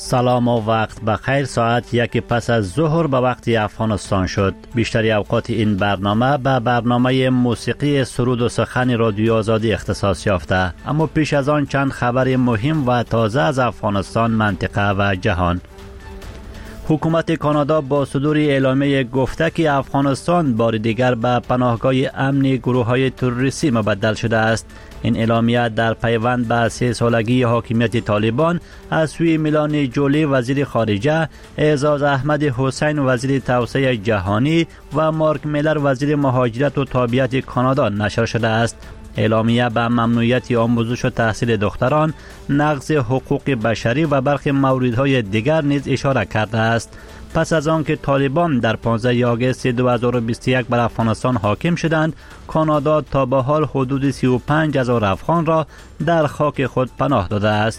سلام و وقت بخیر. ساعت 1 پس از ظهر به وقت افغانستان شد. بیشتری اوقات این برنامه به برنامه موسیقی سرود و سخن رادیو آزادی اختصاص یافته، اما پیش از آن چند خبر مهم و تازه از افغانستان، منطقه و جهان. حکومت کانادا با صدور اعلامیه گفته که افغانستان بار دیگر به پناهگاه امنی گروه‌های تروریستی مبدل شده است. این اعلامیه در پیوند به 3 سالگی حاکمیت طالبان از سوی میلانی جولی وزیر خارجه، اعزاز احمد حسین وزیر توسعه جهانی و مارک میلر وزیر مهاجرت و تابعیت کانادا نشر شده است. اعلامیه به ممنوعیت آموزش و تحصیل دختران، نقض حقوق بشری و برخی موردهای دیگر نیز اشاره کرده است. پس از آنکه طالبان در 15 آگوست 2021 بر افغانستان حاکم شدند، کانادا تا به حال حدود 35,000 افغان را در خاک خود پناه داده است.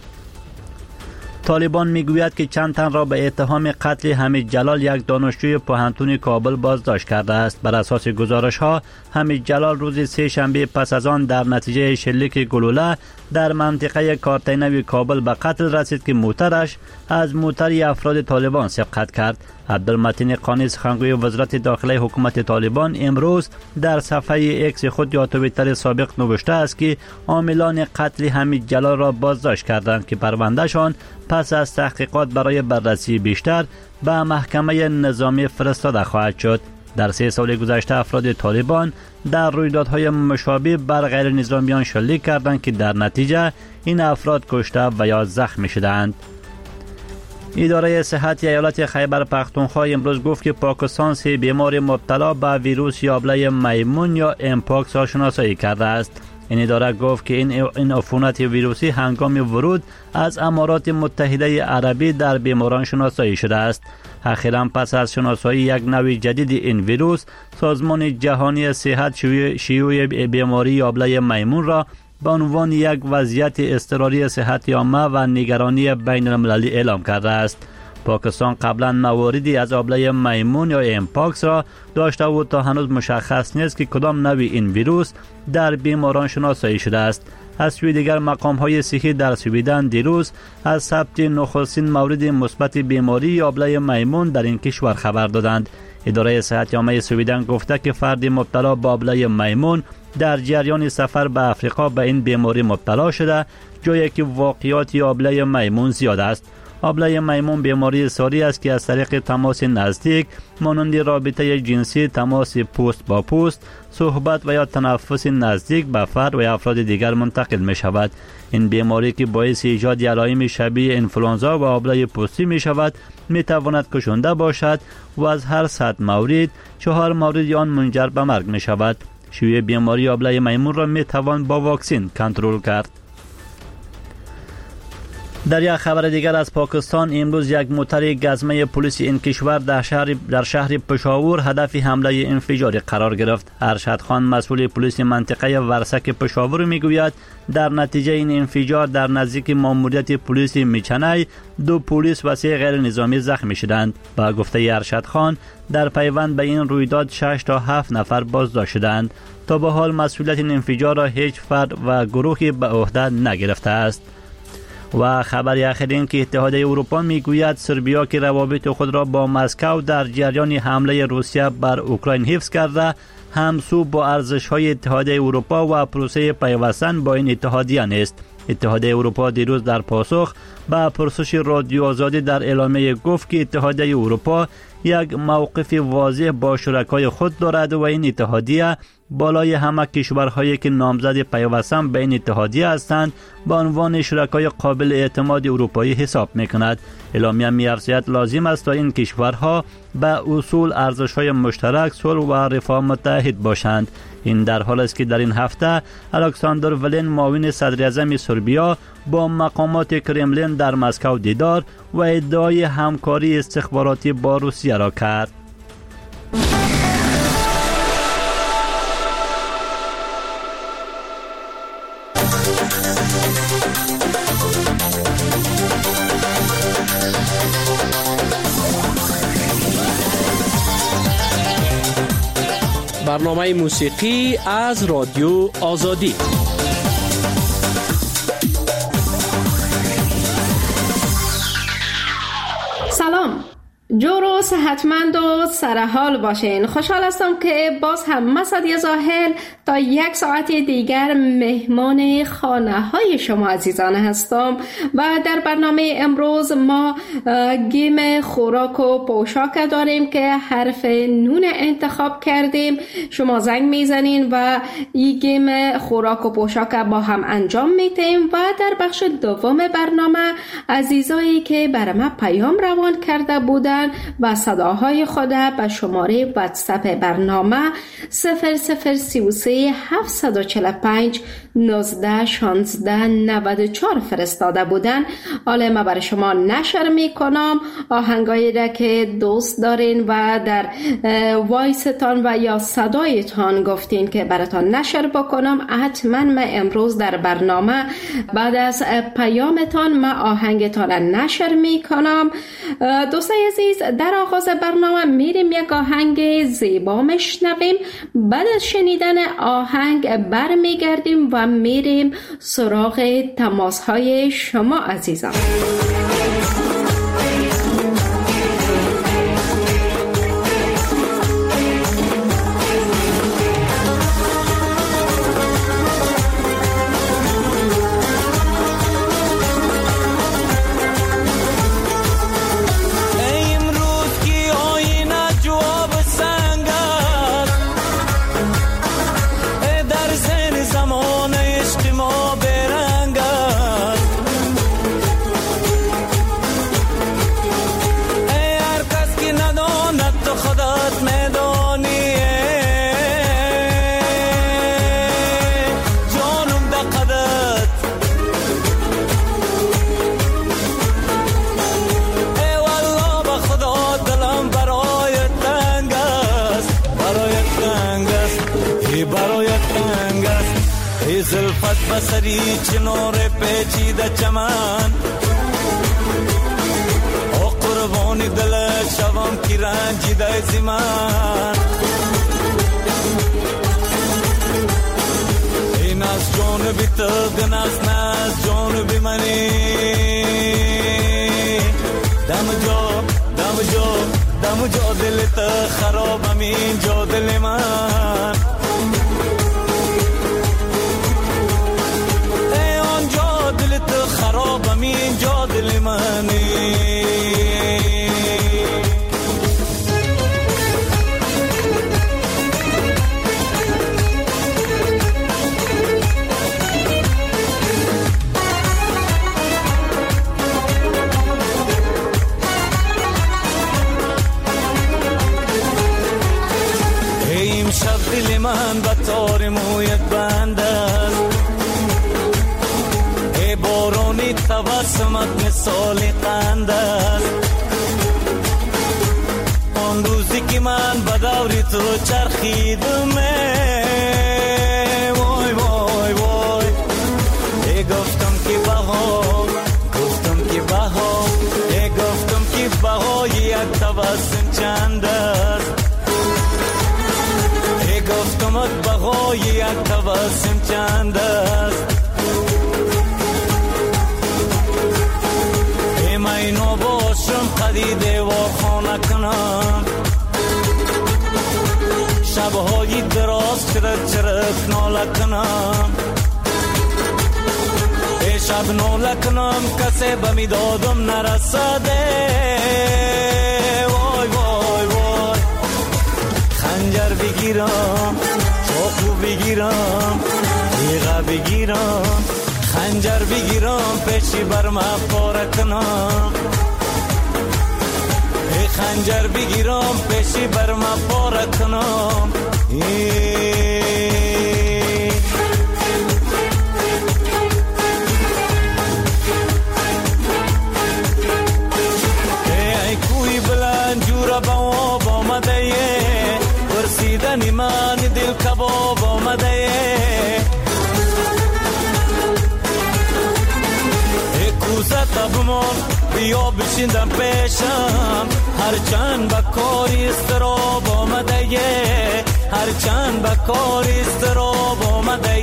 طالبان میگوید که چند تن را به اتهام قتل حمید جلال، یک دانشجوی پوهنتون کابل، بازداشت کرده است. بر اساس گزارش ها، حمید جلال روز 3 شنبه پس از آن در نتیجه شلیک گلوله در منطقه کارتینوی کابل به قتل رسید که موترش از موتر افراد طالبان سبقت کرد. عبدالمتین قانی، سخنگوی وزارت داخلی حکومت طالبان، امروز در صفحه اکس خود یا توییتر سابق نوشته است که عاملان قتل حمید جلال را بازداشت کردند که پروندهشان پس از تحقیقات برای بررسی بیشتر به محکمه نظامی فرستاده خواهد شد. در 3 سال گذشته افراد طالبان در رویدادهای مشابه بر غیر نظامیان شلیک کردند که در نتیجه این افراد کشته و یا زخمی شدند. اداره صحت ایالت خیبر پختونخوا امروز گفت که پاکستان 3 بیمار مبتلا به ویروس یابله میمون یا امپاکس را شناسایی کرده است. این اداره گفت که این عفونت ویروسی هنگام ورود از امارات متحده عربی در بیماران شناسایی شده است. اخیراً پس از شناسایی یک نوع جدید این ویروس، سازمان جهانی صحت شیوع بیماری یابله میمون را به عنوان یک وضعیت اضطراری صحت عامه و نگرانی بین المللی اعلام کرده است. پاکستان قبلا مواردی از یابله میمون یا امپاکس را داشته و تا هنوز مشخص نیست که کدام نوع این ویروس در بیماران شناسایی شده است. از سوی دیگر مقام‌های صحی در سویدن دیروز از ثبت نخستین مورد مثبت بیماری یابله میمون در این کشور خبر دادند. اداره صحت عامه سویدن گفته که فرد مبتلا به یابله میمون در جریان سفر به افریقا به این بیماری مبتلا شده، جایی که واقعیات یابله میمون زیاد است. یابله میمون بیماری ساری است که از طریق تماس نزدیک مانند رابطه جنسی، تماس پوست با پوست، صحبت و یا تنفس نزدیک به فرد و افراد دیگر منتقل می شود. این بیماری که باعث ایجاد علائم شبیه انفلوانزا و آبله پوستی می شود، می تواند کشنده باشد و از هر 100 مورد 4 مورد آن منجر به مرگ می شود. شیوع بیماری آبله میمون را می توان با واکسن کنترل کرد. در یک خبر دیگر از پاکستان، امروز یک موتر گزمه پلیس این کشور در شهر پشاور هدف حمله انفجاری قرار گرفت. ارشد خان، مسئول پلیس منطقه ورسک پشاور، میگوید در نتیجه این انفجار در نزدیک ماموریت پلیس میچنای 2 پلیس و 3 غیر نظامی زخمی شدند. با گفته ارشد خان، در پیوند به این رویداد 6 تا 7 نفر بازداشت شدند. تا به حال مسئولیت این انفجار را هیچ فرد و گروهی به عهده نگرفته است. و خبر اخیر این که اتحادیه اروپا میگوید سربیا که روابط خود را با مسکو در جریان حمله روسیه بر اوکراین حفظ کرده، همسو با ارزش‌های اتحادیه اروپا و پروسه پیوستن با این اتحادیه نیست. اتحادیه اروپا دیروز در پاسخ به پرسش رادیو آزادی در اعلامیه گفت که اتحادیه اروپا یک موقف واضح با شرکای خود دارد و این اتحادیه بالای همه کشورهایی که نامزد پیوستن به این اتحادیه هستند به عنوان شرکای قابل اعتماد اروپایی حساب می‌کند. اعلامیه می‌افزاید لازم است تا این کشورها به اصول ارزش‌های مشترک، صلح و رفاه متحد باشند. این در حالی است که در این هفته الکساندر ولین، معاون صدر اعظم سربیا، با مقامات کرملین در مسکو دیدار و ادعای همکاری استخباراتی با روسیه را کرد. برنامه موسیقی از رادیو آزادی. جور و صحتمند و سرحال باشین. خوشحال هستم که باز هم مسعد زاهل تا 1 ساعت دیگر مهمان خانه های شما عزیزانه هستم و در برنامه امروز ما گیم خوراک و پوشاک داریم که حرف نون انتخاب کردیم. شما زنگ میزنین و این گیم خوراک و پوشاک با هم انجام میدیم و در بخش دوم برنامه عزیزایی که برای ما پیام روان کرده بودن و صداهای خود به شماره واتساپ برنامه 0033 745 19 16 94 فرستاده بودن. حالا ما برای شما نشر میکنم آهنگایی را که دوست دارین و در وایستان و یا صدایتان گفتین که براتان نشر بکنم. حتما ما امروز در برنامه بعد از پیامتان ما آهنگتان را نشر میکنم. دوستای عزیز، در آغاز برنامه میریم یک آهنگ زیبا میشنویم. بعد از شنیدن آهنگ برمیگردیم و میریم سراغ تماس های شما عزیزان. بسری چنور پیچیده چمن او قربانی دل شوم کی رنجیده زمان این از جانبی تو دن از ناز جانبی منی دم جو دل تو خرابم این جو دل من خرابم اینجا دل منی این شب دل من به تار مویت بنده بارونی تبسمت مثال قند است آن روزی که من به دوری تو چرخیدم وای وای وای گفتم که بهای یک تبسم چند است گفتم بهای یک تبسم چند است اینو باشم قدی دیوار خانه کنم شبهای دراز چرک ناله کنم شب ناله کنم کسی بمی دادم نرسده وای وای وای خنجر بگیرم چاقو بگیرم تیغه بگیرم خنجر بگیرم پیشی بر ما پاره کنم خنجر بگیرم پیشی بر ما پاره کنم ای کوی بلند جورا با آمده ورسیدنی من دل کباب آمده بیا بشیندم پیشم هرچند به کاری استراب آمده هرچند به کاری استراب آمده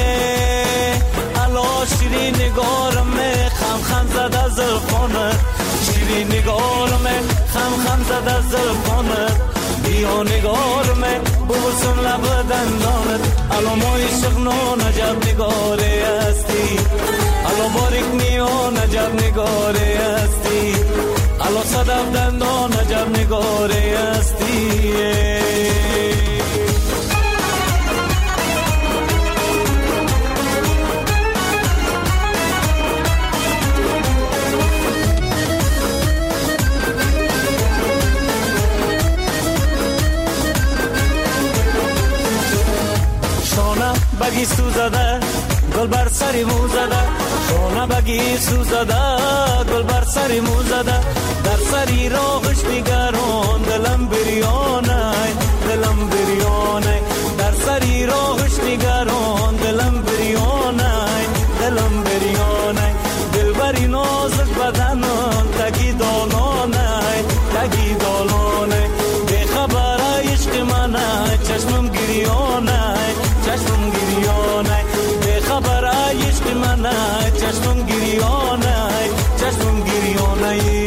الا شیرین نگارم خم زده زلفانه شیرین نگارم خم خم زد از زلفانت بیا نگار من ببوسم لب دندانت الو مای شغنو نجب نگاره هستی الو باریک میو نجب نگاره هستی الو صدف دندان نجب نگاره هستی بگی سوزده گل بر سری مو زده شونه بگی سوزده گل بر سری مو زده در سری راهش نگران دلم بریانه دلم بریانه در سری راهش نگران دلم بریانه دلم بریانه دل بری نازک بدنان تگی دالانه تگی دالانه بخبر عشق منه چشمم گریانه چشمم گریانه بخبر عشق منه چشمم گریانه چشمم گریانه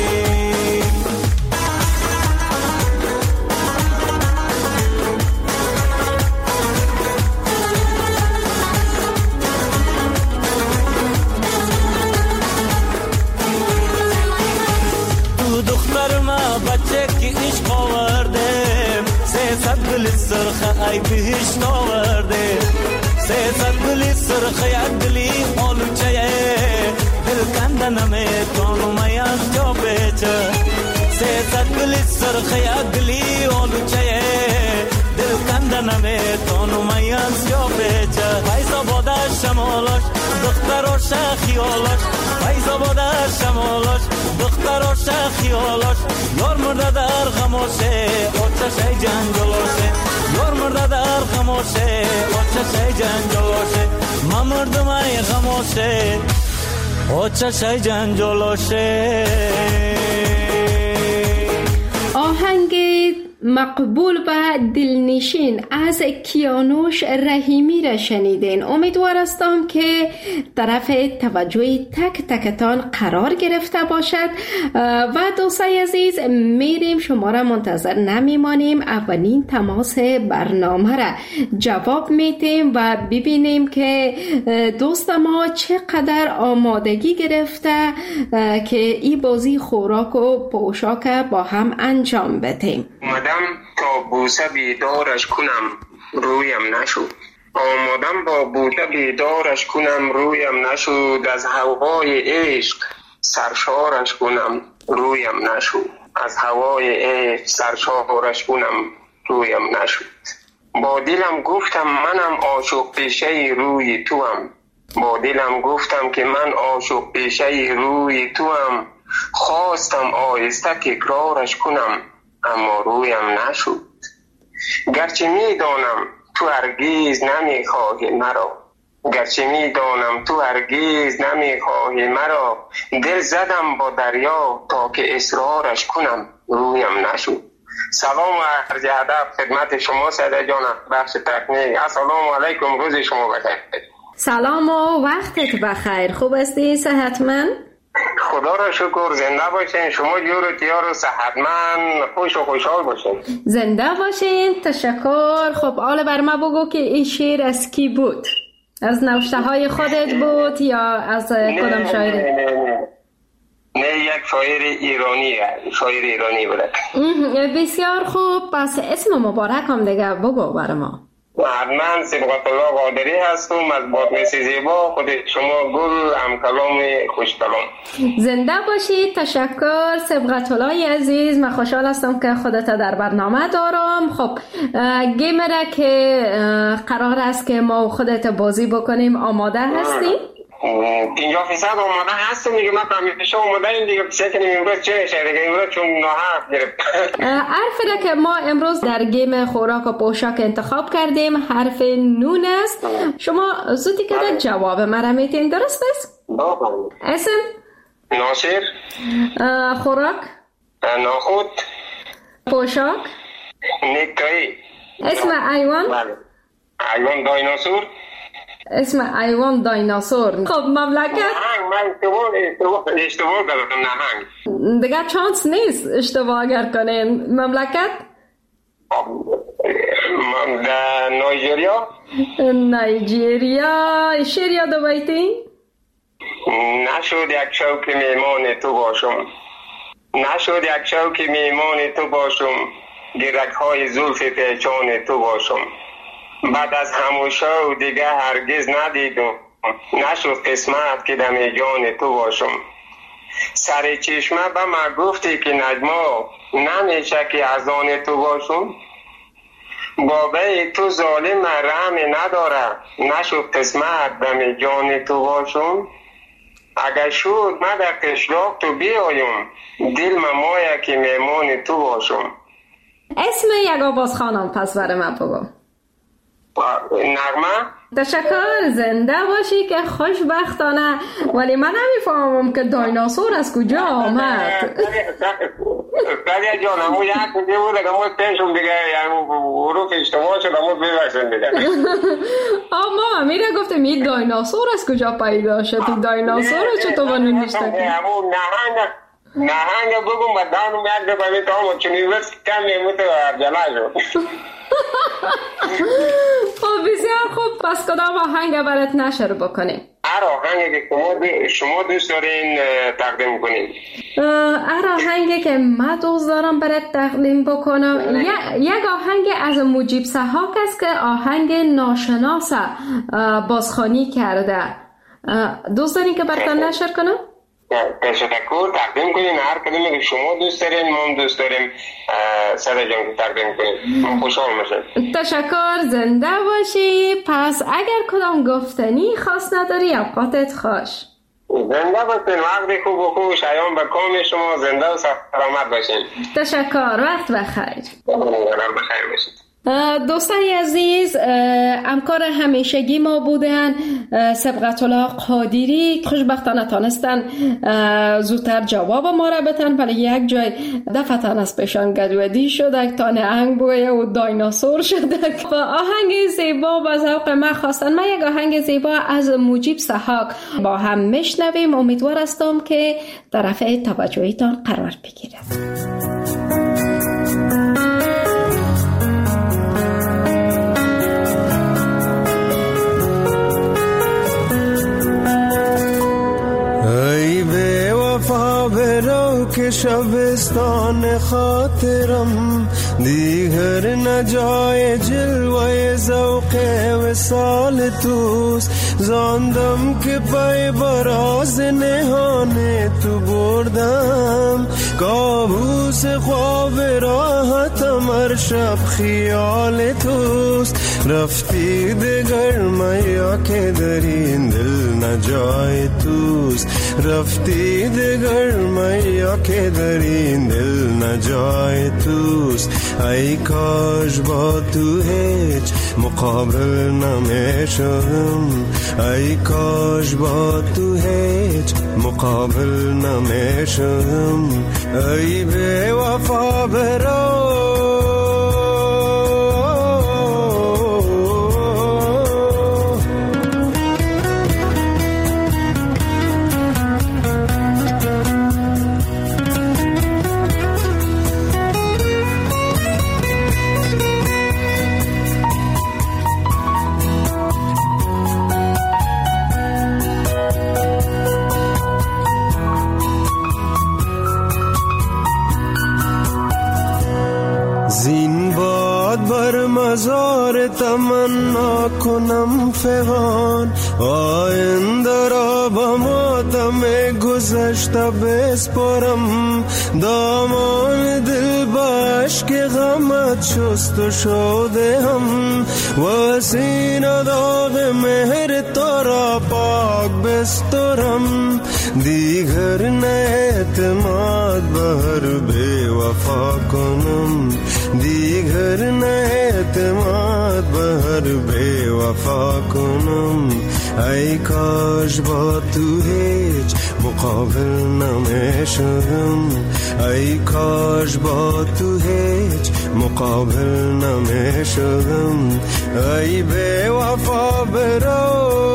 تو دختر ما بچه که عشق آورده 300 گل سرخ ای بهش ناورده 300 گل سرخ یک دلی آلوچه دل کندنمه تانو میان جا بیچه 300 گل سرخ یک دلی آلوچه دل کندنمه تانو میان جا بیچه فیضا باده شمالاش دختراش خیالاش فیضا باده شمالاش دختراش خیالاش یار مرده در غماشه آتشه جنگلاشه یار مرده در غماشه آتشه جنگلاشه من مردم ای غماشه آتشه جنگلاشه آهنگ مقبول و دلنشین از کیانوش رحیمی را شنیدین. امیدوار هستم که طرف توجه تک تکتان قرار گرفته باشد و دوستای عزیز میریم شما را منتظر نمیمانیم. اولین تماس برنامه را جواب میدیم و ببینیم که دوست ما چقدر آمادگی گرفته که این بازی خوراک و پوشاک با هم انجام بدیم. تا بوسه بیدارش کنم رویم نشد آمادم با بوسه بیدارش کنم رویم نشد از هوای عشق سرشارش کنم رویم نشد از هوای عشق سرشارش کنم رویم نشد با دلم گفتم منم عاشق پیشه روی توام با دلم گفتم که من عاشق پیشه روی توام خواستم آهسته تکرارش کنم اما رویم نشد گرچه میدانم تو هرگز نمیخواهی مرا گرچه میدانم تو هرگز نمیخواهی مرا دل زدم با دریا تا که اصرارش کنم رویم نشد. سلام و عرض ادب خدمت شما سعید جانم بخش تکنیک. السلام علیکم روز شما بخیر. سلام و وقتت بخیر. خوب هستی صحتمند؟ خدا را شکر زنده باشین شما جور تیار و صحتمند خوش و خوشحال باشین زنده باشین تشکر. خب حالا بر ما بگو که این شعر از کی بود؟ از نوشته های خودت بود یا از کدام شاعری؟ نه یک شاعر ایرانی بود. بسیار خوب. پس اسم مبارک هم دیگه بگو بر ما. من صبغت الله قادری هستم از بادغیس زیبا خود شما گل هم کلام خوش کلام. زنده باشید. تشکر صبغت الله عزیز. من خوشحال هستم که خودت در برنامه دارم. خب گیم را که قرار است که ما خودت بازی بکنیم آماده هستی؟ 50% آماده هستم دیگه. من همیشه آماده این دیگه بسیار کنیم امروز چه نشه دیگه امروز چون ناحق گرفت. حرفی را که ما امروز در گیم خوراک و پوشاک انتخاب کردیم حرف نون است. شما زودی که جواب مرا میتین درست است؟ اسم؟ ناصر. خوراک؟ ناخود. پوشاک؟ نیکایی. اسم ایوان؟ ایوان دایناسور. اسم حیوان دایناسور. خب مملکت نهنگ. من اشتباه کردم. نهنگ دیگه چانس نیست اشتباه اگر کنین. مملکت نایجریا. نایجریا. شعر یاد بیتی؟ نشد یک شوک میمان تو باشم، نشد یک شوک میمان تو باشم، گرک های زلف پیچان تو باشم. بعد از همون شو دیگه هرگز ندیدم، نشد قسمت که دم جان تو باشم. سر چشمه به من گفتی که نجما نمیشه که از آن تو باشم. بابای تو ظالم رحم نداره، نشد قسمت دم جان تو باشم. اگر شد من در قشلاق تو بیایم، دل ممایه که میمان تو باشم. اسم یک آواز خانم پس برای من بگو. نغمه. تشکر، زنده باشی که خوشبختانه. ولی من نمیفهمم که دایناسور از کجا آمد. قدیه جان همون یک کجا بود که همون تنشون دیگه حروف اشتباه شد همون بیرسن دیگه. ما میره گفتم این دایناسور از کجا پیدا شد. این دایناسور چطور بنو نشته کنی؟ همون نهنگ بگم و دانو میاد ببینید تا همون چونی وقت کم میموت و جلا شد. خب بسیار خوب، پس کدام آهنگ برات نشر بکنیم؟ هر آهنگی که شما دوست دارین تقدیم کنید. هر آهنگی که من دوست دارم برات تقدیم بکنم. یک آهنگ از مجیب سحاق است که آهنگ ناشناس بازخوانی کرده. دوست دارین که براتون نشر کنم؟ تشکر، تقدیم کنین. هر کدومی که شما دوست دارین ما هم دوست داریم صدا جان که تقدیم کنین. من خوشحال میشم. تشکر، زنده باشی. پس اگر کدام گفتنی خاص نداری اوقاتت خوش. زنده باشین، وقت خوب و خوش ایام به کام شما. زنده و سلامت باشین. تشکر، وقت بخیر. بخیر باشید. دوستانی عزیز، همکار همیشگی ما بودن سبقت الله قادری. خوشبختانه تانستن زودتر جواب ما را بتن، ولی یک جای دفتن از پیشان گدودی شده تا نهنگ بویه و دایناسور شده. و آهنگ زیبا با ذوق من خواستن. من یک آهنگ زیبا از مجیب سحاق با هم میشنویم. امیدوار هستم که طرف توجهیتان قرار بگیرد. که شبستان خاطرم دیگر نجای جلوه ذوق وصال توست. زاندم که پای براز نهان تو بردم، کابوس خواب راحتم هر شب خیال توست. رفتی دگر میا که در این دل نجای توست. رفتی دگر میا که در این دل نجای توست. ای کاش با تو هیچ مقابل نمیشم. ای کاش با تو هیچ مقابل نمیشم. ای بی وفا برو مزار تمنا کنم فغان. آینده را با ماتم گذشته بسپارم. دامان دل با عشق غمت شست و شده هم. و سینه داغ مهر تو را پاک بسترم. دیگر نه اعتماد بر بی وفا کنم. دیگر نه اعتماد بر بی وفا کنم. ای کاش با تو هیچ مقابل نمیشم. ای کاش با تو هیچ مقابل نمیشم. ای بی وفا برو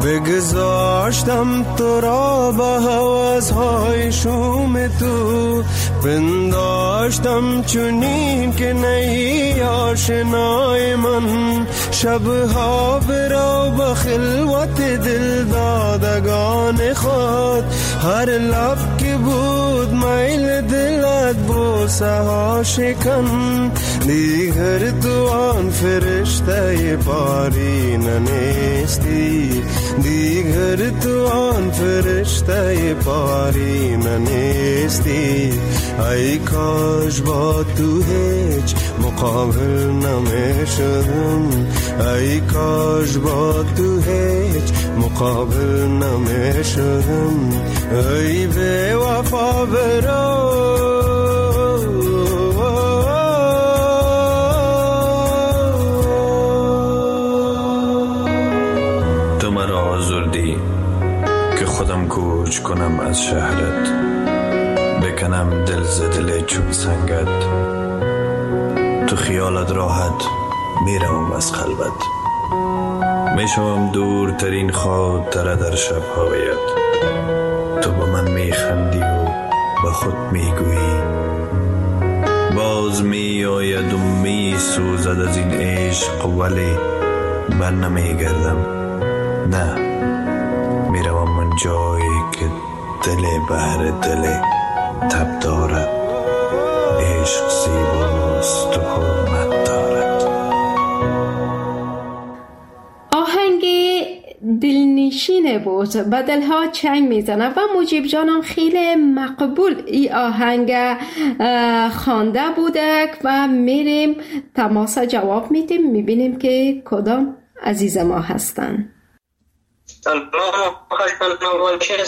بگذاشتم تو را با حواسهای شوم تو، پنداشتم چونین که نهی آشنای من. شبها برو با خلوت دل دادگان خود، هر لب که بود میل دلت بوسه ها شکن. دیگر تو آن فرشته پارینه نیستی، دیگر تو آن فرشته پارینه نیستی. ای کاش با تو هیچ مقابل نمیشدم، ای کاش با تو هیچ مقابل نمیشدم. ای بی وفا برو، تو مرا آزردی که خودم کوچ کنم از شهرت، بکنم دل زدل چون سنگت. تو خیالت راحت میرم از خلوت، میشوم دورترین خاطره در شب هایت. تو با من میخندی و با خود میگویی، باز می آید و می سوزد از این عشق، ولی بر نمیگردم. نه، میروم من جایی که دل بهر دل تب دارد. عشق زیباست و حرمت دارد. آهنگ دلنشینه بود، به دلها چنگ میزنه و مجیب جانم خیلی مقبول ای آهنگ خوانده بوده و میریم تماس جواب میدیم، میبینیم که کدام عزیز ما هستن. سلام، خوشبختم باشه.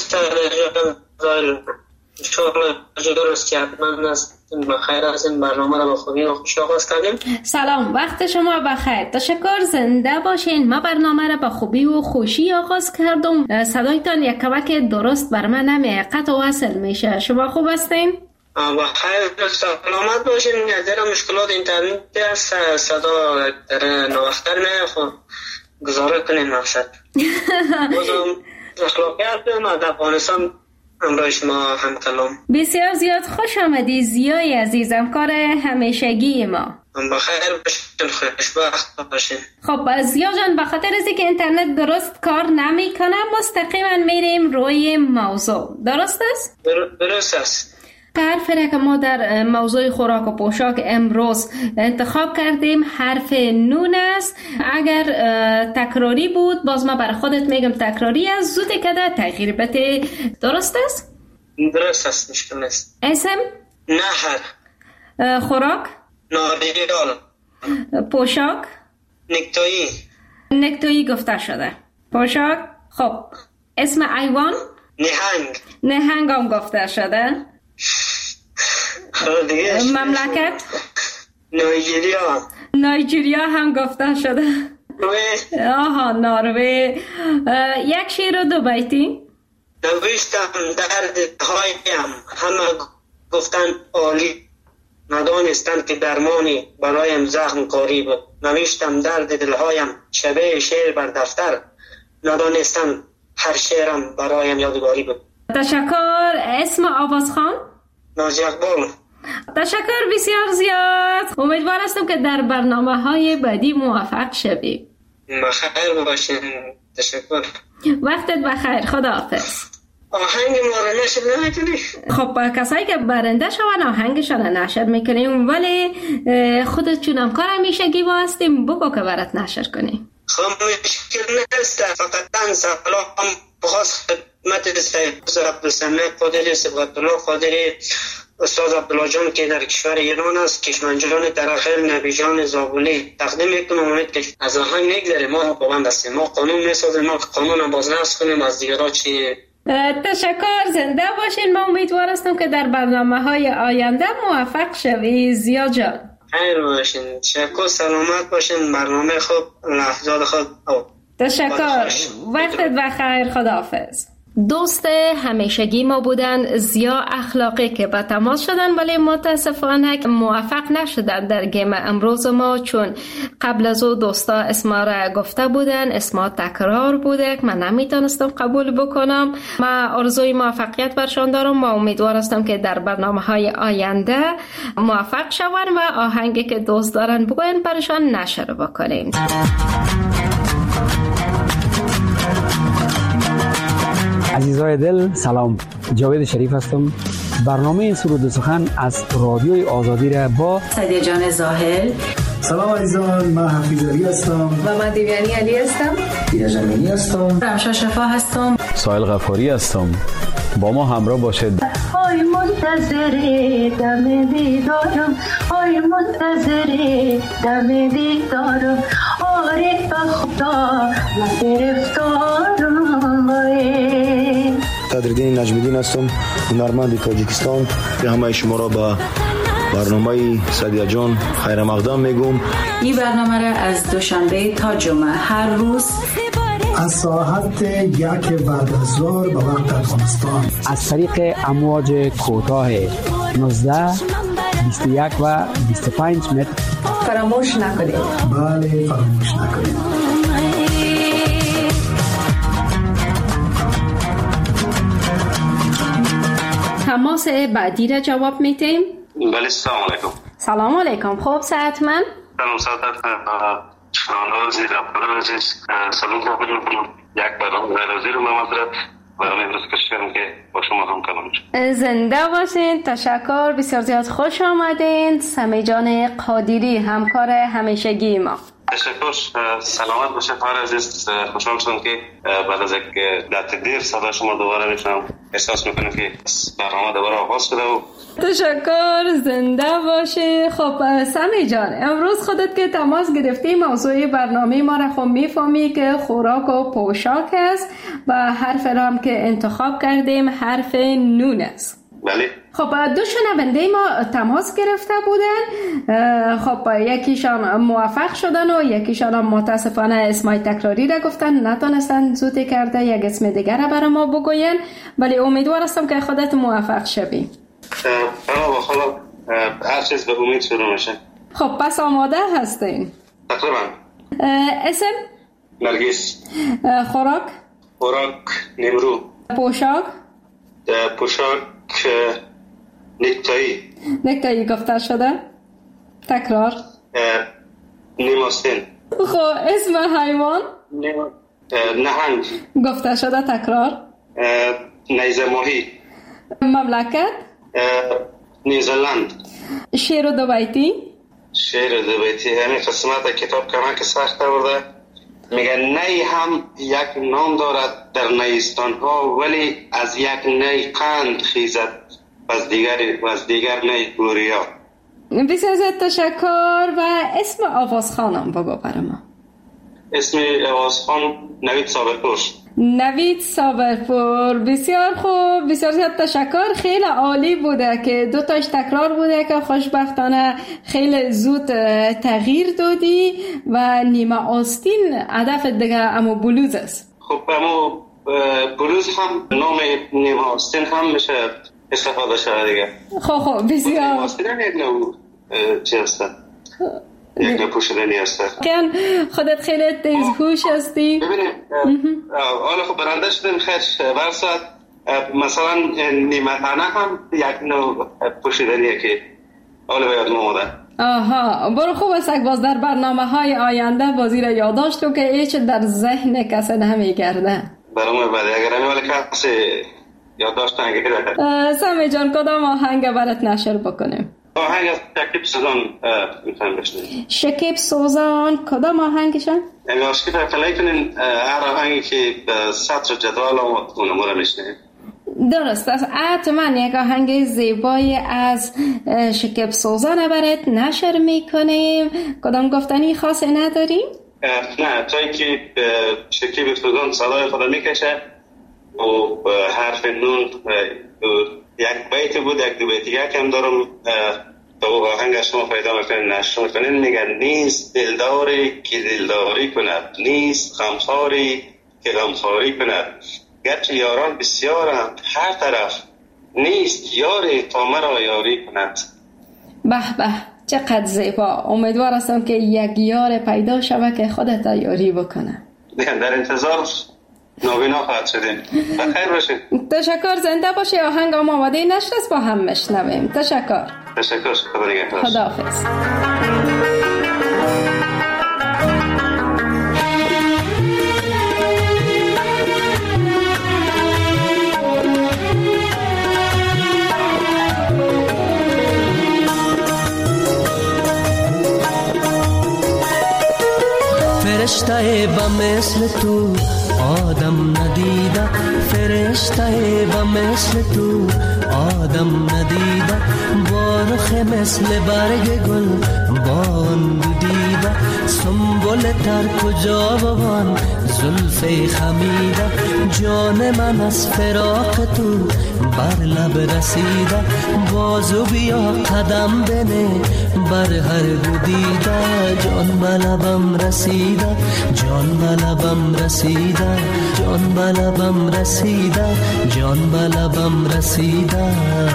شغل درست من هستم. بخیر هستیم. برنامه را با خوبی و خوشی آغاز کردیم. سلام، وقت شما بخیر. تشکر، زنده باشین. ما برنامه را با خوبی و خوشی آغاز کردم. صدایتان یک کمک درست بر من نمیه، قطع و وصل میشه. شما خوب هستین؟ بخیر، سلامت باشین. در مشکلات اینترنت است، صدا در نوختر نه، گزاره کنین مقصد. بازم اخلاقیات در افغانستان امروز شما هم کلام. بسیار زیاد خوش آمدی زیای عزیزم، کار همیشگی ما. بخیر باشین، خوشبخت باشین. خب زیا جان، به خاطر از اینکه اینترنت درست کار نمیکنه مستقیما میریم روی موضوع. درست است؟ درست است. حرفی که ما در موضوع خوراک و پوشاک امروز انتخاب کردیم حرف نون است. اگر تکراری بود باز ما برای خودت میگم تکراری است، زود کده تغییر بده. درست است؟ درست است، مشکل است. اسم؟ نهر. خوراک؟ ناریال. پوشاک؟ نکتایی. نکتایی گفته شده. پوشاک؟ خب اسم ایوان؟ نهنگ. نهنگ هم گفته شده. مملکت؟ نایجریا. نایجریا هم گفته شده. آها، نروژ. یک شعر و دو بیتی؟ نوشتم درد هایم، همه گفتن عالی، ندانستند که درمانی برایم زخم کاری بود. نوشتم درد دلهایم شبه شعر بر دفتر، ندانستند هر شعرم برایم یادگاری بود. تشکر. اسم آوازخوان؟ ناجی اقبال. تشکر بسیار زیاد. امیدوار هستم که در برنامه‌های بعدی موفق شوی. بخیر باشین. تشکر. وقتت بخیر. خداحافظ. آهنگ ما رو نشر نمیکنی؟ خب کسایی که برنده شون آهنگشان نشر میکنیم، ولی خودت چون همکار همیشگی با هستیم بگو که برات نشر کنیم. خب مشکل نیست، فقط سلام بخواست خدمت سید عبدالسمیع قادری، سبقت الله قادری، استاد عبدالله جان که در کشور ایران است، کشمنجان درخیل، نبی جان زابلی تقدیم میکنم. امید که از آهنگ نگذره، ما پابند هستیم، ما قانون میسازیم، ما قانون باز نفس کنیم از دیگرها چی. تشکر، زنده باشین. ما امیدوار هستم که در برنامه‌های آینده موفق شوی زیا جان. خیر باشین. تشکر، سلامت باشین. برنامه خوب، لحظات خوب. تشکر. وقتت بخیر. خداحافظ. دوست همیشگی ما بودن، زیا اخلاقی که به تماس شدن ولی متاسفانه موفق نشدن در گیم امروز ما، چون قبل از او دوستا اسما را گفته بودن، اسما تکرار بوده که من نمیتونستم قبول بکنم. من آرزوی موفقیت برشان دارم و امیدوار هستم که در برنامه‌های آینده موفق شوند و آهنگی که دوست دارن بگوین برشان نشر بکنیم. عزیزای دل سلام، جاوید شریف هستم. برنامه سرود و سخن از رادیوی آزادی را با سعدیه جان زاهل. سلام عزیزان، من حفیظ علی هستم و من دیویانی علی هستم. دیده جمینی هستم. رمشا شفا هستم. سایل غفاری هستم. با ما همراه باشید. ای منتظر دم دیدارم، ای منتظر دم دیدارم، آره به خدا من گرفتارم. قدردین نجمیدین هستم، هنرمند تاجیکستان. به همه شما را با برنامه سعدیه جان خیر مقدم میگم. این برنامه را از دوشنبه تا جمعه هر روز از ساعت 1 بعد از ظهر به وقت افغانستان از طریق امواج کوتاه 19 21 و 25 متر فراموش نکنید. بله، فراموش نکنید. تماس بعدی را جواب میتیم. بله، سلام علیکم. سلام علیکم. خوب ساعت من؟ سلام ساعت شنوندگان زیرابطه عزیز، سلام میکنم. یک برنامه غیرازی رو من مطرح برنامه امروز کشیدم که با شما هم کلام شد. زنده باشین. تشکر، بسیار زیاد خوش آمدین. سمی جان قادری، همکار همیشگی ما. تشکر. سلامت باشه فر عزیز. خوشحال شدم که بعد از یک مدت دیر صدا شما دوباره میشنم. احساس میکنم که برنامه دوباره آغاز شده و تشکر. زنده باشی. خب سمی جان، امروز خودت که تماس گرفتی موضوع برنامه ما را خب میفهمی که خوراک و پوشاک است و حرف را هم که انتخاب کردیم حرف نون است. بله. خب دو شنونده ما تماس گرفته بودن. خب یکیشان موفق شدن و یکیشان هم متاسفانه اسمای تکراری را گفتن، نتونستن زودی کرده یک اسم دیگر را برای ما بگوین، ولی امیدوار هستم که خودت موفق شوی. با خدا هر چیز به امید شروع میشه. خب پس آماده هستین؟ تقریبا. اسم؟ نرگس. خوراک؟ خوراک نیمرو. پوشاک؟ پوشاک نکتایی. نکتایی گفته شده؟ تکرار. نیماستین. خب اسم حیوان؟ نهنگ. گفته شده تکرار. نیزه ماهی. مملکت؟ نیوزلند. شعر و دو بیتی؟ شعر و دو بیتی همین قسمت کتاب کمک سخت آورده. میگه نی هم یک نام دارد در نیستان ها، ولی از یک نی قند خیزد از دیگر نی گوریا. بسیار زیاد تشکر. و اسم آوازخانم بگو برای ما. اسم آوازخان نوید صابرپور. نوید صابرپور. بسیار خوب، بسیار زیاد تشکر. خیلی عالی بوده که دو تاش تکرار بوده که خوشبختانه خیلی زود تغییر دادی و نیمه آستین هدف دیگه اما بلوز است. خب اما بلوز هم نام نیمه آستین هم میشه استفاده شده دیگه. خب بسیار نیمه آستین هم یک نوع چی هسته؟ یک نوع پوشیدنی هسته. خودت خیلی تیزهوش هستی. ببینیم حالا خب برنده شدیم خیلی برسد. مثلا نیمه تنه هم یک نوع پوشیدنیه که حالا باید مومده. آها، برو خوب است باز در برنامه های آینده بازی را یادداشت تو که هیچ در ذهن کسی نمیگرده. برامون بعد اگر ولی کسی یادداشت نگیره. سمی جان کدام آهنگ برات نشر بکنیم؟ آهنگ از شکیب سوزان میتونم بشنیم. شکیب سوزان کدام آهنگشن؟ یعنی آشکی پلی کنین هر آهنگی که سطر جدول اونمو رو میشنیم. درست است. حتما یک آهنگ زیبایی از شکیب سوزان برات نشر میکنیم. کدام گفتنی خاصی نداریم؟ نه، تا اینکه شکیب سوزان صدای خدا میکشه و حرف نون یک بیت بود، یک دو بیت یک هم دارم تا آهنگ شما پیدا میکنین نشر میکنین. میگن نیست دلداری که دلداری کند، نیست غمخواری که غمخواری کند، گرچه یاران بسیارند هر طرف، نیست یاری تا مرا یاری کند. به به چقدر زیبا. امیدوار هستم که یک یار پیدا شود که خودت یاری بکنه. در انتظار نابینا خواهد شدیم. بخیر باشید. تشکر، زنده باشی. آهنگ آماده نشست با هم مشنویم. تشکر. خداحافظ. فرشته با مثل تو آدم ندیده، فرشته با مثل تو آدم ندیده، با رخ مثل برگ گل بان دیده، سنبل تر کجا بوان زلف خمیده، جان من از فراق تو بر لب رسیده، بازو بیا قدم بنه بر هر دیده، جان بلبم رسیده، جان بلبم رسیده، جان بلبم رسیده، جان بلبم رسیده.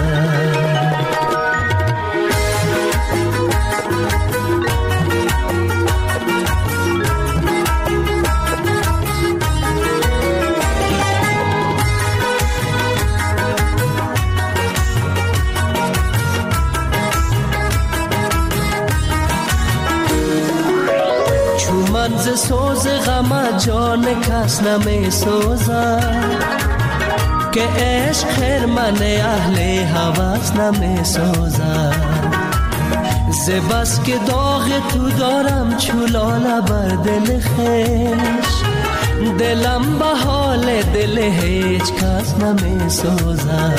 ز سوز غم جان کس نمی سوزد، که عشق خرمن اهل هوس نمی سوزد، ز بس که داغ تو دارم چولاله بر دل خویش، دلم به حال دل هیچ کس نمی سوزد،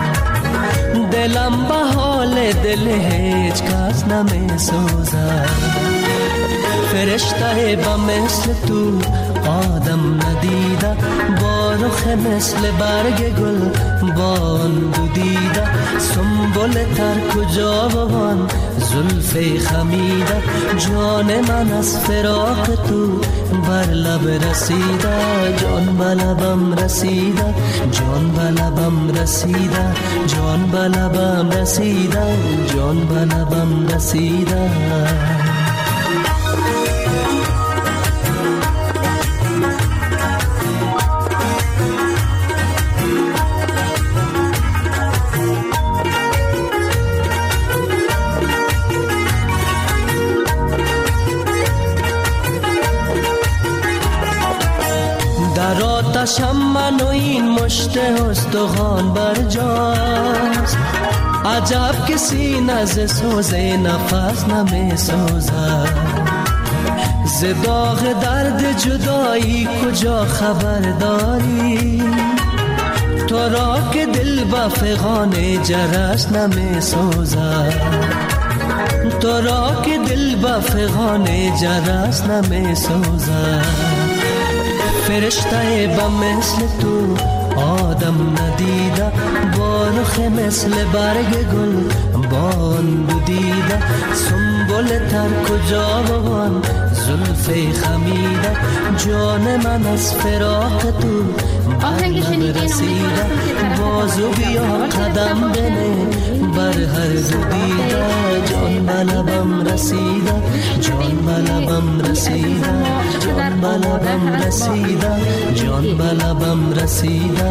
دلم به حال دل هیچ کس نمی سوزد. فرشته با مثل تو آدم ندیده، با رخ مثل برگ گل بان دیده، سنبل تر کجا بوان زلف خمیده، جان من از فراق تو بر لب رسیده، جان بلبم رسیده، جان بلبم رسیده، جان بلبم رسیده، جان بلبم رسیده. آتشم من و این مشت استخوان بر جاست، عجب که سینه ز سوز نفس نمی سوزد، ز داغ درد جدایی کجا خبر داری، تو را که دل با فغان جرس نمی سوزد، تو را که دل با فغان جرس نمی سوزد. فرشته با مثل تو آدم ندیده، با رخ مثل برگ گل بان دیده، سنبل تر کجا بوان زلف خمیده، جان من از فراق تو بر رسیده، بازو بیا قدم بنه بر هر دیده، جان بلبم رسیده، جان بلبم رسیده، جان بلبم رسیده، جان بلبم رسیده.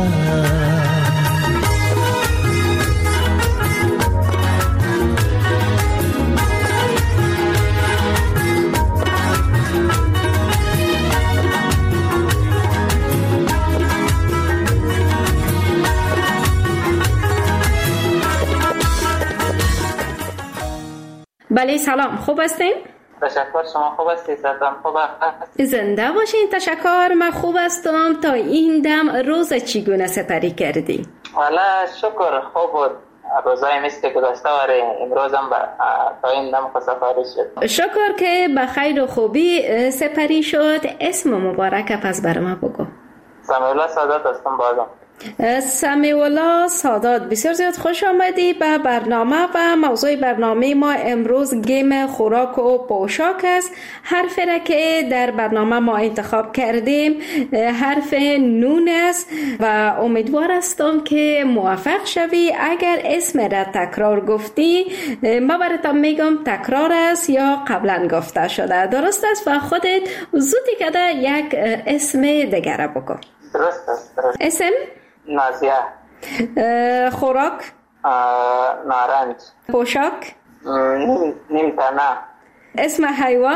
بله سلام، خوب هستین؟ تشکر، شما خوب هستید؟ خوب هستید؟ زنده باشین. تشکر، من خوب هستم. تا این دم روز چگونه سپری کردی؟ والا شکر خوب بود. روزای مثل که گذشته واره امروز هم تا این دم سپری شد. شکر که به خیر و خوبی سپری شد. اسم مبارک پس بر ما بگو. سمیع الله سادات هستم بازم. سمیولا سادات، بسیار زیاد خوش آمدی به برنامه و موضوع برنامه ما امروز گیم خوراک و پوشاک است. حرفی را که در برنامه ما انتخاب کردیم حرف نون است و امیدوار هستم که موفق شوی. اگر اسم را تکرار گفتی ما براتون میگم تکرار است یا قبلا گفته شده. درست است؟ و خودت زودی کده یک اسم دیگر بگو. درست است. اسم؟ نازیه. خوراک؟ نارنج. پوشاک؟ نیمتنه. اسم حیوان؟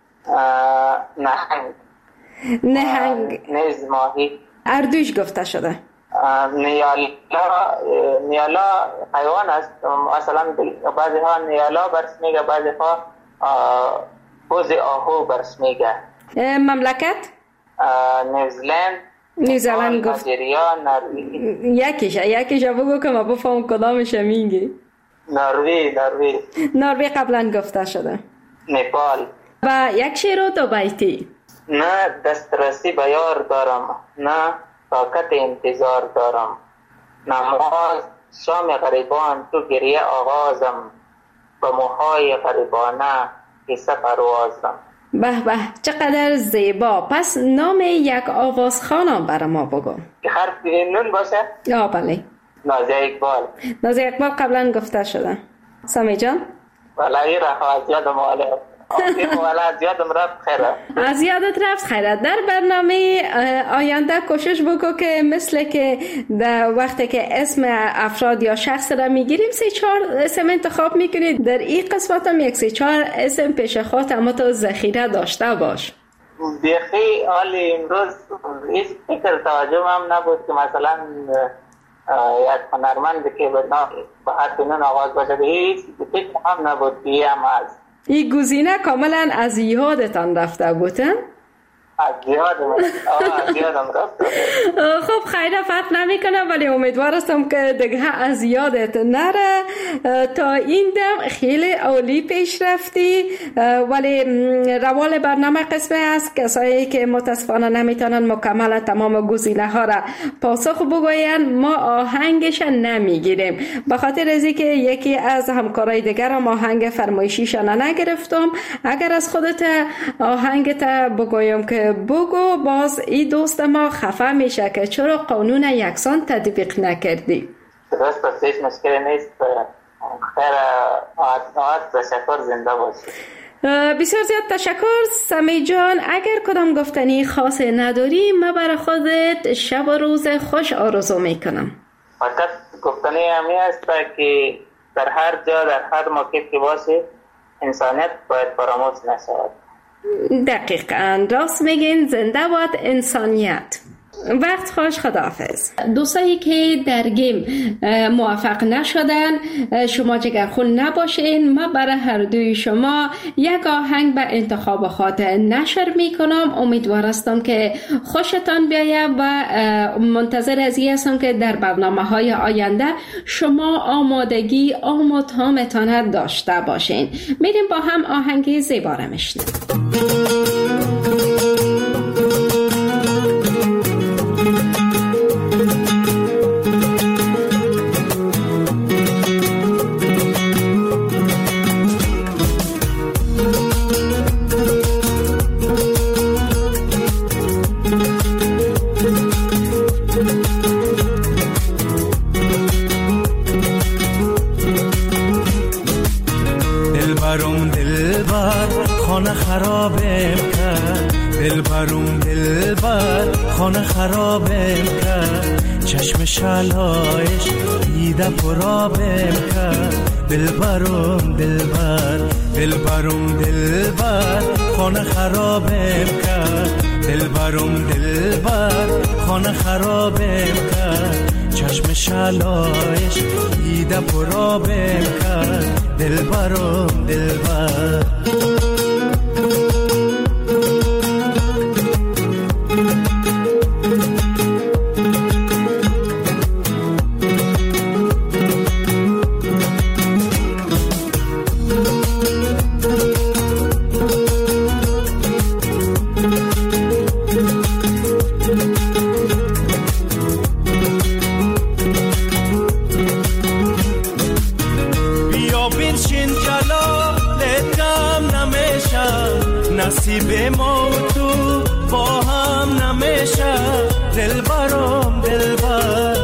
نهنگ. نهنگ. نیز ماهی. اردوش گفته شده. نیالا حیوان است. مثلا بعضی ها نیالا برس میگه، بعضی ها پوز آهو برس میگه. مملکت؟ نیوزلند گفت. نایجریا، نروژ. یکیش بگو که ما بفهم کدامش میگی. نروژ قبلا گفته شده. نپال. و یک شعر و دو بیتی. نه دسترسی به یار دارم، نه طاقت انتظار دارم، نماز شام غریبان تو گریه آغازم، به موهای غریبانه قصه پروازم. به به چقدر زیبا. پس نام یک آوازخوانم برای ما بگو که حرف نون باشه. بله. نازیه اقبال. نازیه اقبال قبلا گفته شده. سمی جان؟ والله رفت یادم آله. از یادت رفت خیره. در برنامه آینده کوشش بکو که مثل که در وقتی که اسم افراد یا شخص را میگیریم 3-4 اسم انتخاب میکنید. در این قسمت هم 1-3-4 اسم پیش خود اما تو ذخیره داشته باش. بیخی حالی امروز هیچ فکر توجه هم نبود که مثلا یک هنرمند که به حرف نون آغاز باشه، هیچ فکر هم نبود که هم هست. این گزینه کاملا از یادتان رفته بودن؟ از یادم رفته. خب خیلی فرق نمیکنه، ولی امیدوار هستم که دیگه از یادت نره. تا این دم خیلی عالی پیش رفتی، ولی روال برنامه قسمه است کسایی که متاسفانه نمیتونن مکمل تمام گزینه ها را پاسخ بگوین ما آهنگش نمیگیریم. به خاطر از اینکه یکی از همکارای دیگر هم آهنگ فرمایشیشان نگرفتم، اگر از خودت آهنگت بگویم که بگو، باز این دوست ما خفه میشه که چرا قانون یکسان تطبیق نکردی. درست است، هیچ مشکلی نیست. خیر، تشکر، زنده باشی. بسیار زیاد تشکر سمی جان. اگر کدام گفتنی خاص نداری ما برای خودت شب و روز خوش آرزو میکنم. فقط گفتنی همی است که در هر جا در هر موقع که باشی انسانیت باید فراموش نشود. دقیقاً راست میگین. زنده باد انسانیت. وقت خوش، خداحافظ. دوستایی که در گیم موفق نشدن شما جگرخون نباشین. ما برای هر دوی شما یک آهنگ به انتخاب خود نشر میکنم. امیدوار هستم که خوشتان بیاید و منتظر از این هستم که در برنامه های آینده شما آمادگی تامتان داشته باشین. میریم با هم آهنگی زیبا را میشنویم. خانه خرابم کرد، چشم شلایش دیده پرابم کرد. دلبرم دلبر خانه خرابم کرد. دلبرم خانه خرابم کرد، چشم شلایش دیده پرابم کرد. دلبرم دلبرم دلبر.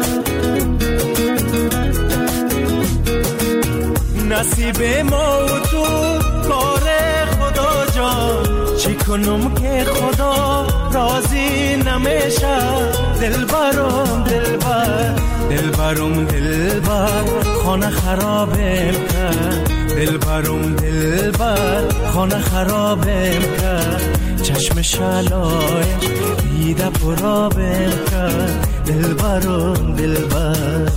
نصیب ما و تو کار خدا جان، چی کنم که خدا راضی نمیشه. دلبرم دلبر، دلبرم دلبر، خانه خرابم کرد. دلبرم دلبر، خانه خرابم کرد. چشم شلایش دیده پرابم کرد. دلبرم دلبر.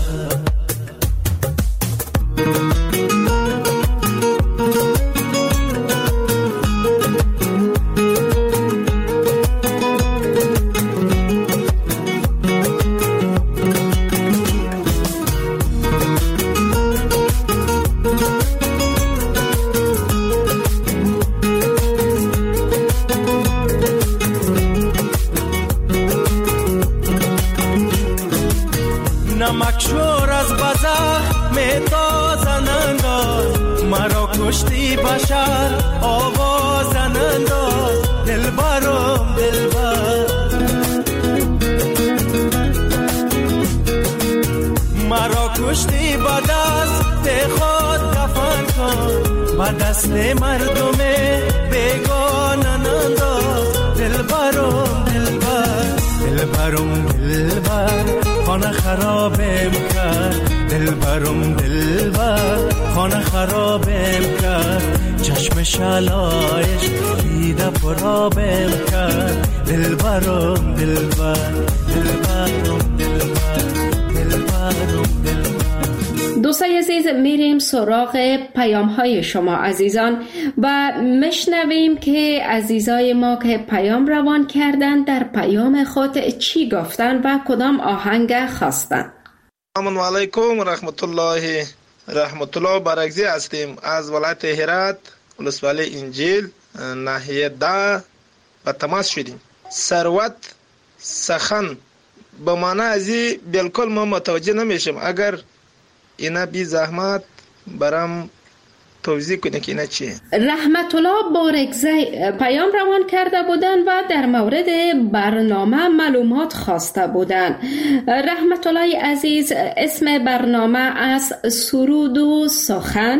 نمکشور از بزخ میتازن انداز، مرا کشتی بشر آوازن انداز. دلبرم دلبر، مرا کشتی با دست خود دفن کن، با دست مردم بیگانن انداز. دلبرم دلبر، دلبرم دلبر، خانه خرابم کرد. دلبرم دلبر، خانه خرابم کرد. چشم شلایش دیده پرابم کرد. دلبرم دلبر، دلبرم دلبر، دلبرم دلبر. دوستای عزیز، میریم سراغ پیام های شما عزیزان و مشنویم که عزیزای ما که پیام روان کردن در پیام خود چی گفتن و کدام آهنگ خواستن. السلام علیکم و رحمت الله برکزی هستیم از ولایت هرات، ولسوالی انجیل، ناحیه دا و تماس شدیم. ثروت سخن به معنی ازی بالکل ما متوجه نمیشم. اگر اینا بی زحمت برام توضیح کنه که اینا چیه. رحمت الله بارکزی پیام روان کرده بودن و در مورد برنامه معلومات خواسته بودن. رحمت الله عزیز، اسم برنامه از سرود و سخن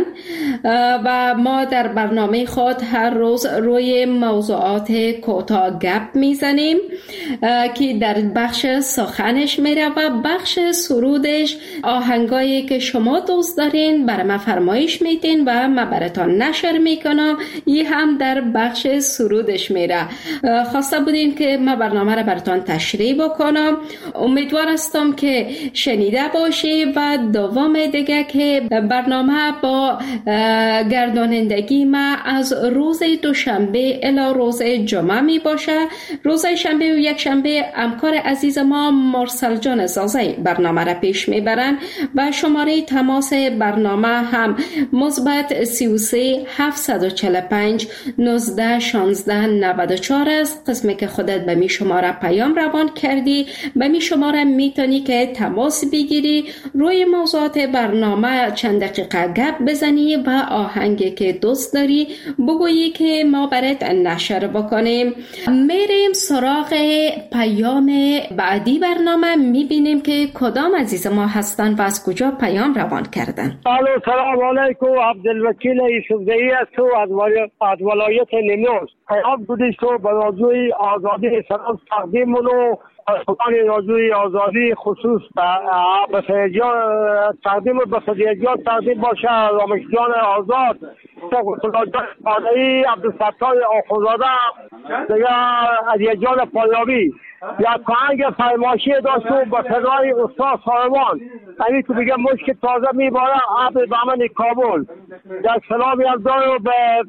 و ما در برنامه خود هر روز روی موضوعات کوتاه گپ میزنیم که در بخش سخنش میره و بخش سرودش آهنگایی که شما دوست دارین برای ما فرمایش میدین و ما براتون نشر میکنم. این هم در بخش سرودش میره. خواسته بودین که ما برنامه را براتون تشریح بکنم. امیدوار هستم که شنیده باشی و دوم دیگه که برنامه با گردانندگی ما از روز دوشنبه الی روز جمعه می باشه. روز شنبه و یک شنبه همکار عزیز ما مرسل جان زازی برنامه را پیش میبرن و شماره تماس برنامه هم مثبت 33 745 19 16 94 است. قسمی که خودت به می شماره پیام روان کردی به می شماره میتونی که تماس بگیری، روی موضوعات برنامه چند دقیقه گپ بزنی و آهنگی که دوست داری بگویی که ما برات نشر بکنیم. میریم سراغ پیام بعدی برنامه، میبینیم که کدام عزیز ما هستن و از کجا پیام روان کردن. سلام علیکم، عبدالوکیل یوسفزئی هستم از ولایت نیمروز. پیام بودیش تو به موضوع آزادی سلام تقدیمونو سخن راجوی آزادی خصوص به تقدیم به صدیقیان تقدیم باشه. رامشجان آزاد، خداجان پانایی، عبدالفتاح آخوزاده، دیگه علیجان پایابی. یک آهنگ فرمایشی داشتم با صدای استاد سایمان، همین که میگه مشک تازه میباره آب دامن کابل. یک سلامی از دارم به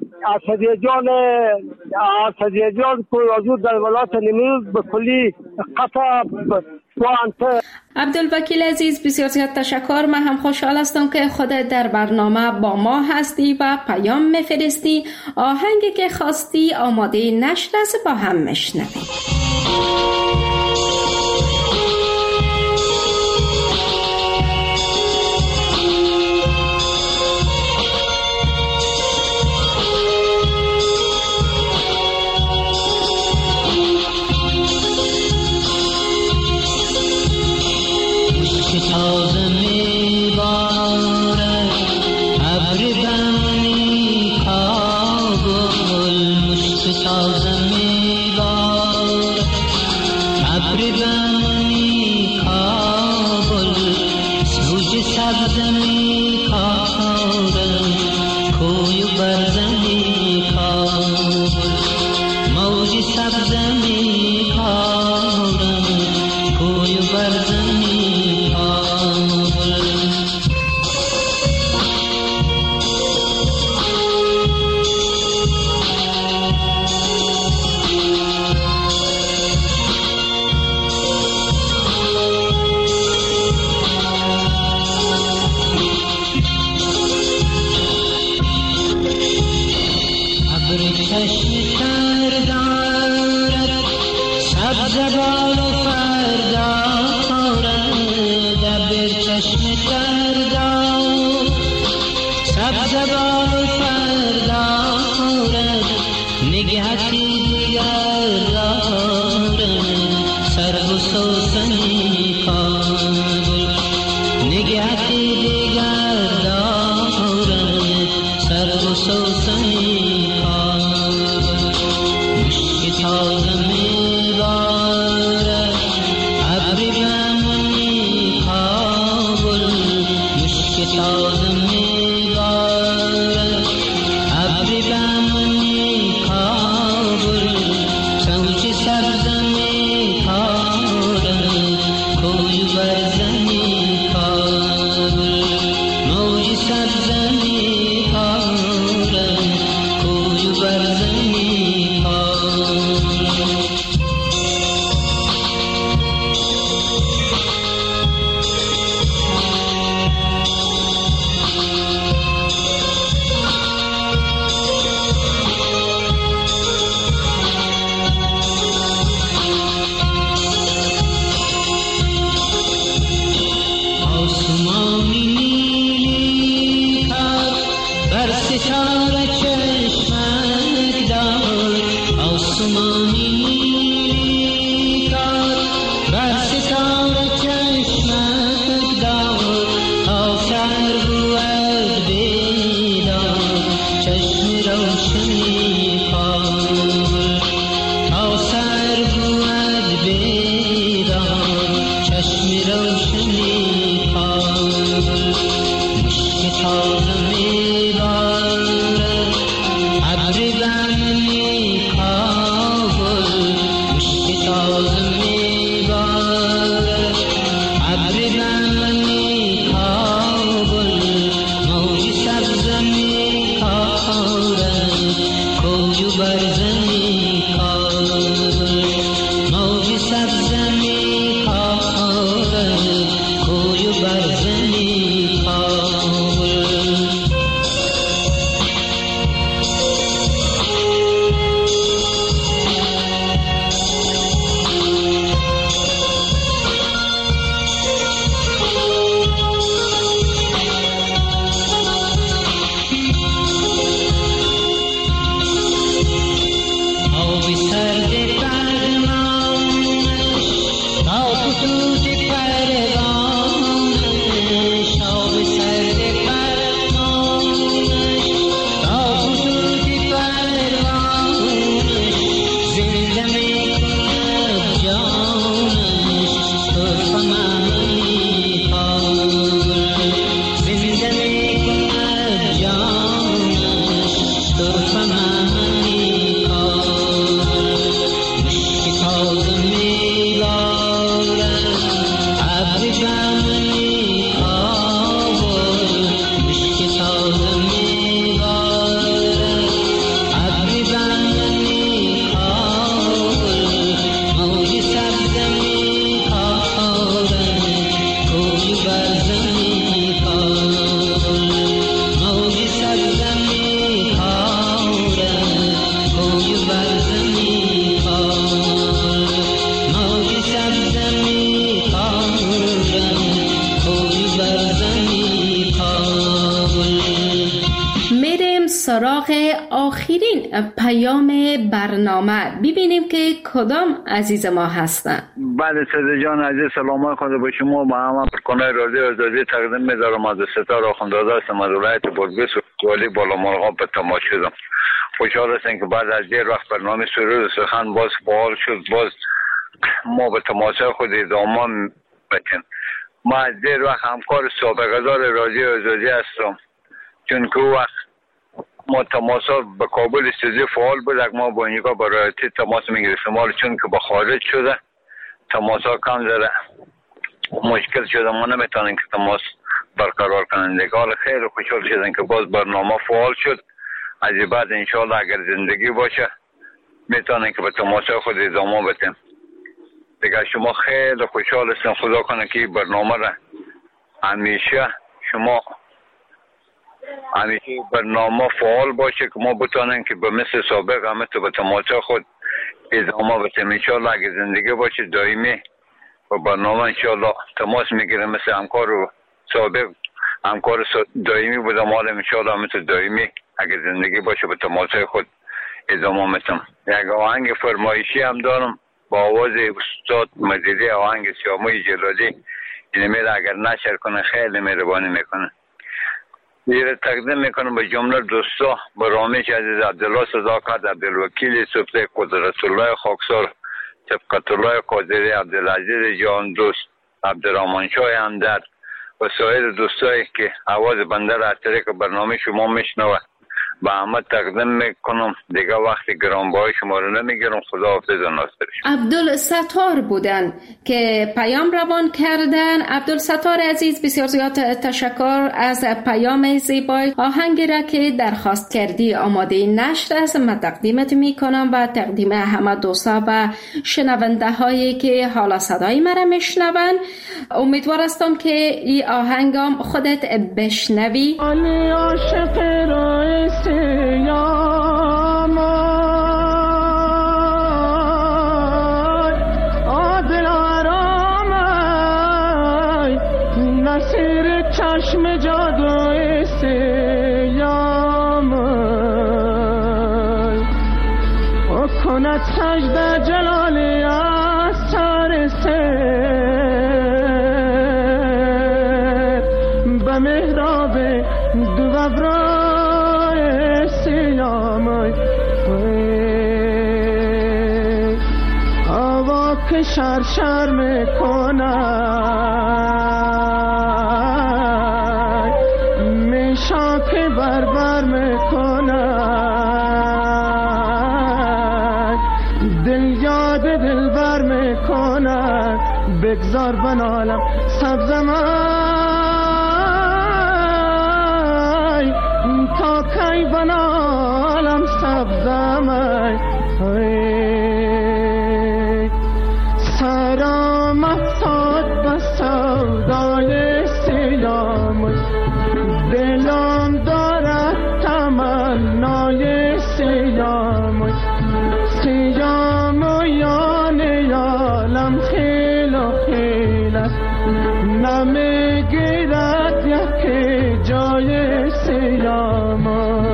اسدیجان که راجود در ولایت نیمروز به کلی قطع عبدالوکیل عزیز، بسیار زیاد تشکر. من هم خوشحال هستم که خودت در برنامه با ما هستی و پیام میفرستی. آهنگی که خواستی آماده نشر است، با هم میشنویم. ابر بمانی کابل سوج سبزمی کارم کوی و برزمی کابل موج سبزمی کارم کوی و برزمی کابل سراغ آخرین پیام برنامه ببینیم که کدام عزیز ما هستن. بله صدر جان عزیز، سلام خدا به شما. با همه پرکنای رادیو آزادی تقدیم می‌دارم. از ستاره آخوندزاده هستم از ولایت بادغیس والی بالا مرغاب به تماس شدم. خوشحال هستم که بعد از دیر وقت برنامه سرود سخن باز فعال شد، باز ما به تماشای خود ادامه بتیم. ما از دیر وقت همکار سابقه‌دار رادیو آزادی هستم، چون که وقت ما تماسا به کابل استودیو فعال بود، ما با اینجا برای تماس میگرفتیم، ولی چون که به خارج شده تماسا کم ذره مشکل شده، ما نمیتونیم که تماس برقرار کنیم دیگه. حالا خیلی خوشحال شدن که باز برنامه فعال شد. از بعد انشاءالله اگر زندگی باشه میتونیم که به تماسا خود ادامه بدیم دیگه. شما خیلی خوشحال هستم، خدا کنه که برنامه را همیشه برنامه فعال باشه که ما بتونیم که به مثل سابق همه تو به تماشا خود ادامه بدیم. انشاءالله اگه زندگی باشه دائمی و برنامه انشاءالله تماس میگیریم، مثل همکار و سابق همکار دائمی بودم، حالا انشاءالله همه تو دائمی اگه زندگی باشه به تماشا خود ادامه میتم. یک آهنگ فرمایشی هم دارم با آواز استاد مزیدی، آهنگ سیاموی جلادی، این میره اگر نشر کنه خیلی مهربانی میکنه. میره تقدیم میکنم به جمله دوستا، به رامش عزیز، عبدالله صداقت، عبدالوکیل صبح، قدرت الله خاکسار، سبقت الله قادری، عبدالعزیز جان دوست، عبدالرحمن شاه همدرد و سایر دوستایی که آواز بنده را از طریق برنامه شما میشنوه با همه تقدیم میکنم. دیگه وقتی گرانبهای شما رو نمیگیرم. خدا حافظ و ناصر شما. عبدالستار بودن که پیام روان کردن. عبدالستار عزیز بسیار زیاد تشکر از پیام زیبای. آهنگی را که درخواست کردی آماده نشر است، من تقدیمت میکنم و تقدیم همه دوستا و شنونده هایی که حالا صدای مرا میشنون. امیدوار هستم که این آهنگم خودت بشنوی. چشم جادوی سیام او کند سجده جلالی از سر سر به محراب دو ابرای سیام هوا که شرشر میکند میشاک بربر میکند دل یاد دلبر میکند بگذار بنالم سبزمای تا کی بنالم سبزمای سرامت ساد به سودای سیام دلم دارد تمنای سیام سیام و یان یالم خیل و خیل است نمیگیرد یکی جای سیام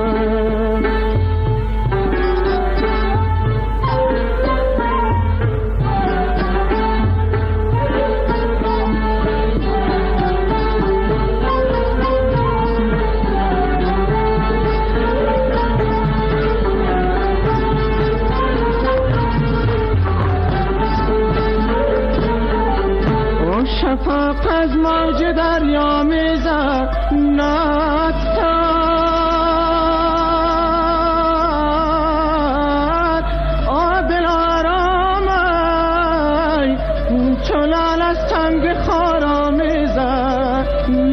شفاق از موج دریا میزد نتاد آدل آرامای چلال از تنگ خارا میزد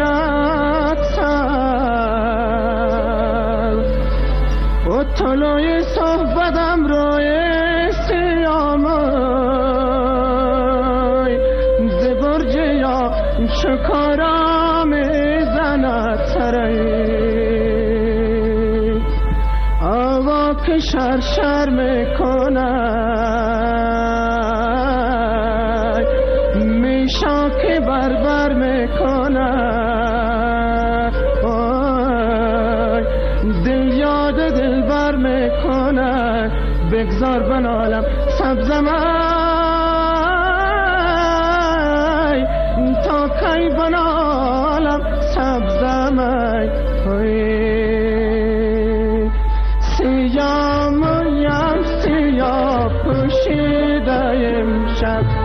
نتاد و طلوی صحبتم روی شکارا میزند سرایی هوا که شرشر میکند میشاک بربر میکند دل یاد دلبر میکند بگذار بنالم سبزمای تا کی بنالم سبزمای سیام یم سیاه پوشیده امشب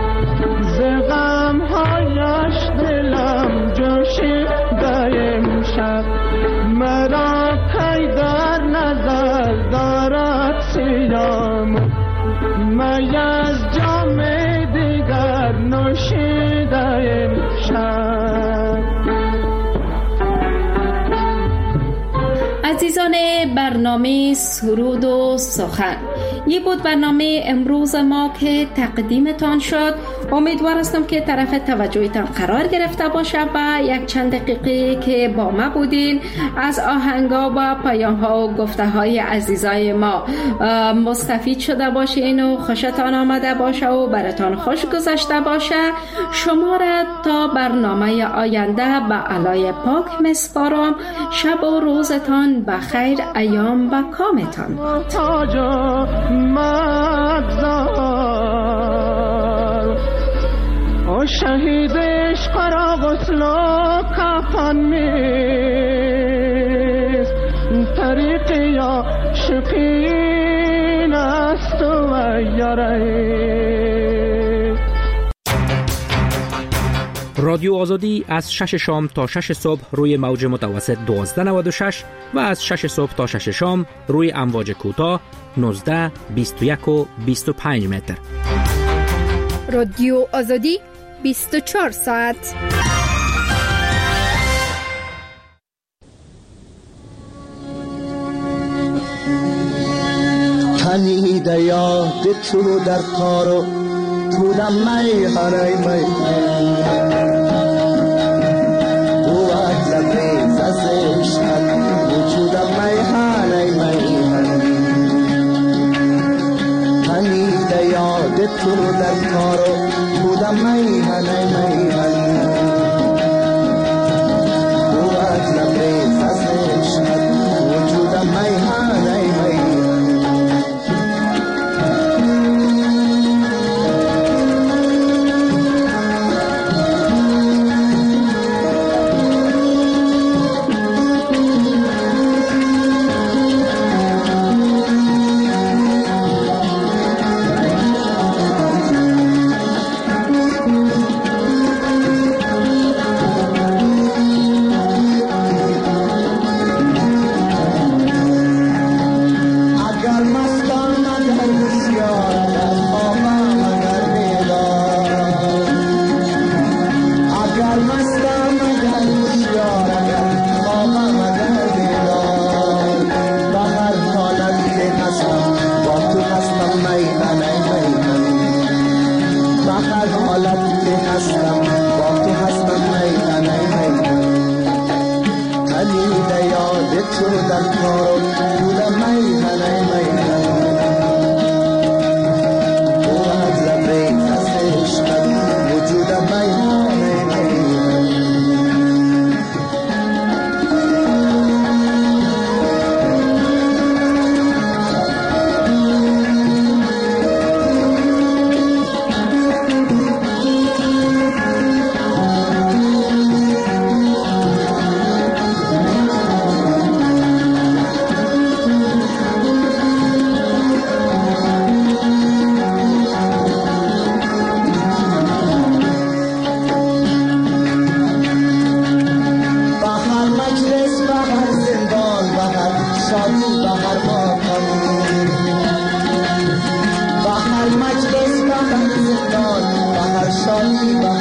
خورشید امشب. عزیزان برنامه سرود و سخن، یه بود برنامه امروز ما که تقدیمتان شد. امیدوار هستم که طرف توجهتان قرار گرفته باشه و یک چند دقیقه که با ما بودین از آهنگا و پیام‌ها و گفته‌های عزیزای ما مستفید شده باشین و خوشتان آمده باشه و براتان خوش گذشته باشه. شما را تا برنامه آینده به علای پاک مسپارم. شب و روزتان بخیر، ایام و کامتان. او شهید عشق را غسل و کفن نیست، طریق یا شقین است و یاره. رادیو آزادی از 6 شام تا 6 صبح روی موج متوسط 1296 و از 6 صبح تا 6 شام روی امواج کوتاه 19، 21 و 25 متر. رادیو آزادی 24 ساعت. تنیده یاد تو در کارو تو دم می هنای می قوت لبریز از عشقت وجودم می هنای می تنیده یاد تو در کارو تو دم می هنای می قوت لبریز از عشقت وجودم می هنای می شادی